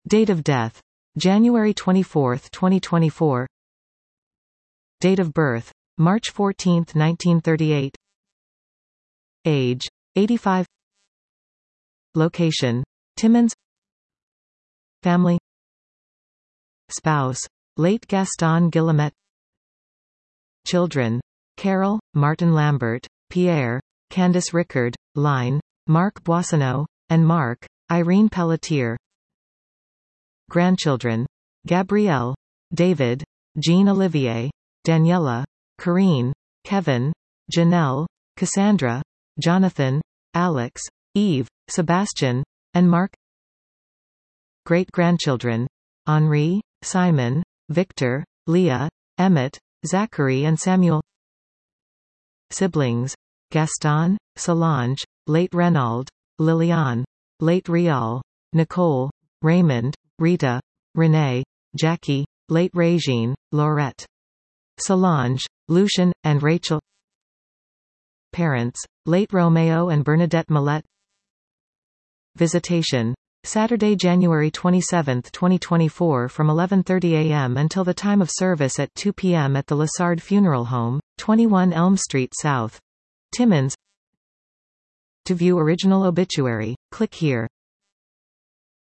Date of death: January 24, 2024. Date of birth: March 14, 1938. Age: 85. Location: Timmins. Family. Spouse: late Gaston Guillemette. Children: Carol, Martin Lambert, Pierre, Candice Rickard, Line, Marc Boissonneau, and Marc, Irene Pelletier. Grandchildren: Gabrielle, David, Jean-Olivier, Daniela, Corinne, Kevin, Janelle, Cassandra, Jonathan, Alex, Eve, Sebastian, and Mark. Great-grandchildren: Henri, Simon, Victor, Leah, Emmett, Zachary and Samuel. Siblings: Gaston, Solange, late Renaud, Liliane, late Rial, Nicole, Raymond, Rita, Renee, Jackie, late Regine, Laurette, Solange, Lucien, and Rachel. Parents: late Romeo and Bernadette Millette. Visitation: Saturday, January 27, 2024 from 11:30 a.m. until the time of service at 2 p.m. at the Lassard Funeral Home, 21 Elm Street South, Timmins. To view original obituary, click here.